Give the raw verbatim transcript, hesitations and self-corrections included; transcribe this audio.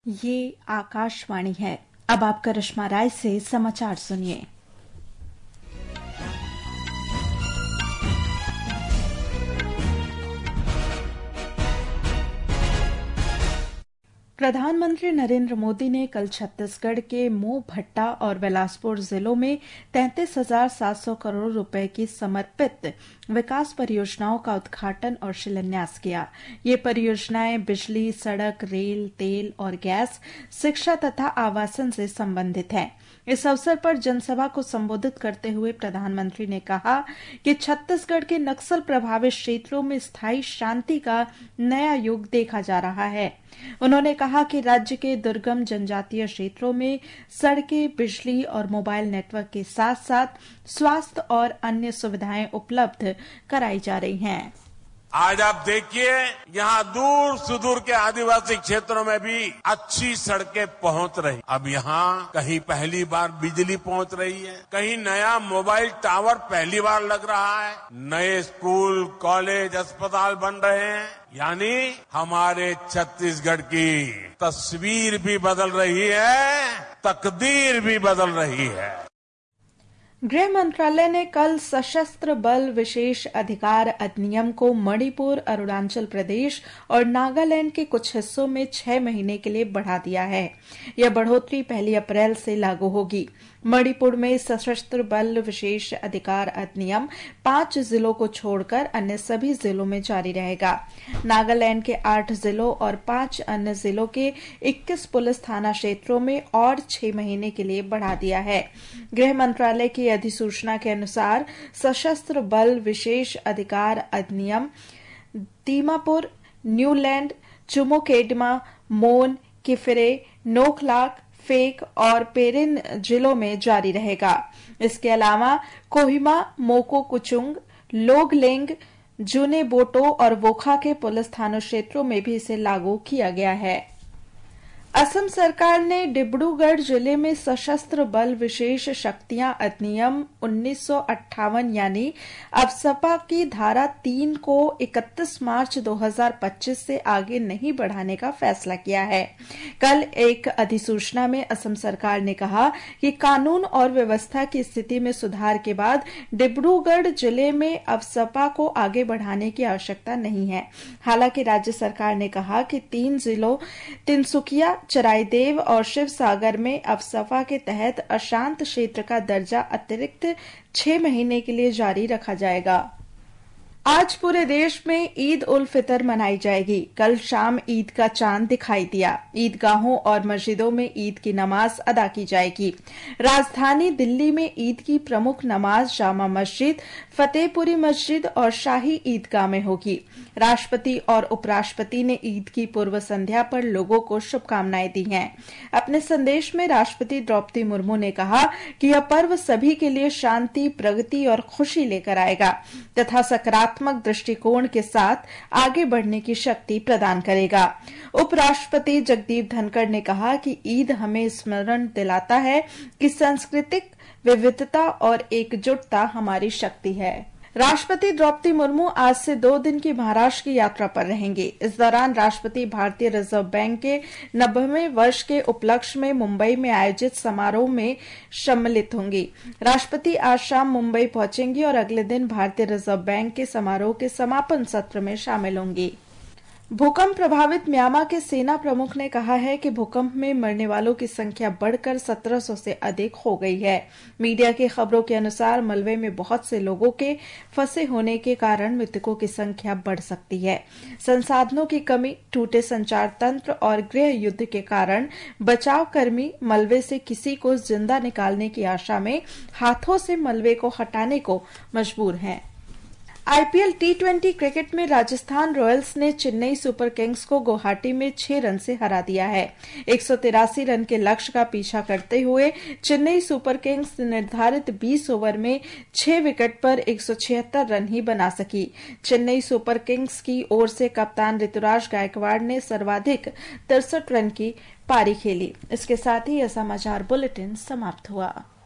ये आकाशवाणी है। अब आप करिश्मा राय से समाचार सुनिए। प्रधानमंत्री नरेंद्र मोदी ने कल छत्तीसगढ़ के मोह भट्टा और बिलासपुर जिलों में तैंतीस हजार सात सौ करोड़ रुपए की समर्पित विकास परियोजनाओं का उद्घाटन और शिलान्यास किया। ये परियोजनाएं बिजली, सड़क, रेल, तेल और गैस, शिक्षा तथा आवासन से संबंधित हैं। इस अवसर पर जनसभा को संबोधित करते हुए प्रधानमंत्री ने कहा कि छत्तीसगढ़ के नक्सल प्रभावित क्षेत्रों में स्थायी शांति का नया युग देखा जा रहा है। उन्होंने कहा कि राज्य के दुर्गम जनजातीय क्षेत्रों में सड़कें, बिजली और मोबाइल नेटवर्क के साथ साथ स्वास्थ्य और अन्य सुविधाएं उपलब्ध कराई जा रही हैं। आज आप देखिए, यहाँ दूर सुदूर के आदिवासी क्षेत्रों में भी अच्छी सड़कें पहुंच रही। अब यहाँ कहीं पहली बार बिजली पहुंच रही है, कहीं नया मोबाइल टावर पहली बार लग रहा है, नए स्कूल, कॉलेज, अस्पताल बन रहे हैं। यानी हमारे छत्तीसगढ़ की तस्वीर भी बदल रही है, तकदीर भी बदल रही है। गृह मंत्रालय ने कल सशस्त्र बल विशेष अधिकार अधिनियम को मणिपुर, अरुणाचल प्रदेश और नागालैंड के कुछ हिस्सों में छह महीने के लिए बढ़ा दिया है। यह बढ़ोतरी पहली अप्रैल से लागू होगी। मणिपुर में सशस्त्र बल विशेष अधिकार अधिनियम पांच जिलों को छोड़कर अन्य सभी जिलों में जारी रहेगा। नागालैंड के आठ जिलों और पांच अन्य जिलों के इक्कीस पुलिस थाना क्षेत्रों में और छह महीने के लिए बढ़ा दिया है। गृह मंत्रालय की अधिसूचना के अनुसार सशस्त्र बल विशेष अधिकार अधिनियम दीमापुर, न्यूलैंड, चुमोकेडमा, मोन, किफिरे, नोखलाक, फेक और पेरिन जिलों में जारी रहेगा। इसके अलावा कोहिमा, मोको कुचुंग, लोगलेंग, जुने बोटो और वोखा के पुलिस थाना क्षेत्रों में भी इसे लागू किया गया है। असम सरकार ने डिब्रूगढ़ जिले में सशस्त्र बल विशेष शक्तियां अधिनियम उन्नीस सौ अट्ठावन यानी अफसपा की धारा तीन को इकतीस मार्च दो हज़ार पच्चीस से आगे नहीं बढ़ाने का फैसला किया है। कल एक अधिसूचना में असम सरकार ने कहा कि कानून और व्यवस्था की स्थिति में सुधार के बाद डिब्रूगढ़ जिले में अफसपा को आगे बढ़ाने की आवश्यकता नहीं है। हालांकि राज्य सरकार ने कहा कि तीन जिलों तिनसुकिया, चराईदेव और शिवसागर में अफसपा के तहत अशांत क्षेत्र का दर्जा अतिरिक्त छह महीने के लिए जारी रखा जाएगा। आज पूरे देश में ईद उल फितर मनाई जाएगी। कल शाम ईद का चांद दिखाई दिया। ईदगाहों और मस्जिदों में ईद की नमाज अदा की जाएगी। राजधानी दिल्ली में ईद की प्रमुख नमाज जामा मस्जिद, फतेहपुरी मस्जिद और शाही ईदगाह में होगी। राष्ट्रपति और उपराष्ट्रपति ने ईद की पूर्व संध्या पर लोगों को शुभकामनाएं दी हैं। अपने संदेश में राष्ट्रपति द्रौपदी मुर्मू ने कहा कि यह पर्व सभी के लिए शांति, प्रगति और खुशी लेकर आएगा तथा सकारात्मक दृष्टिकोण के साथ आगे बढ़ने की शक्ति प्रदान करेगा। उपराष्ट्रपति जगदीप धनखड़ ने कहा कि ईद हमें स्मरण दिलाता है कि सांस्कृतिक विविधता और एकजुटता हमारी शक्ति है। राष्ट्रपति द्रौपदी मुर्मू आज से दो दिन की महाराष्ट्र की यात्रा पर रहेंगे। इस दौरान राष्ट्रपति भारतीय रिजर्व बैंक के नब्बेवें वर्ष के उपलक्ष्य में मुंबई में आयोजित समारोह में सम्मिलित होंगी। राष्ट्रपति आज शाम मुंबई पहुंचेंगी और अगले दिन भारतीय रिजर्व बैंक के समारोह के समापन सत्र में शामिल होंगी। भूकंप प्रभावित म्यांमार के सेना प्रमुख ने कहा है कि भूकंप में मरने वालों की संख्या बढ़कर सत्रह सौ से अधिक हो गई है। मीडिया की खबरों के अनुसार मलबे में बहुत से लोगों के फंसे होने के कारण मृतकों की संख्या बढ़ सकती है। संसाधनों की कमी, टूटे संचार तंत्र और गृह युद्ध के कारण बचाव कर्मी मलबे से किसी को जिंदा निकालने की आशा में हाथों से मलबे को हटाने को मजबूर हैं। आईपीएल टी ट्वेंटी क्रिकेट में राजस्थान रॉयल्स ने चेन्नई सुपर किंग्स को गुवाहाटी में छह रन से हरा दिया है। एक सौ तिरासी रन के लक्ष्य का पीछा करते हुए चेन्नई सुपर किंग्स निर्धारित बीस ओवर में छह विकेट पर एक सौ छिहत्तर रन ही बना सकी। चेन्नई सुपर किंग्स की ओर से कप्तान ऋतुराज गायकवाड़ ने सर्वाधिक तिरसठ रन की पारी खेली। इसके साथ ही यह समाचार बुलेटिन समाप्त हुआ।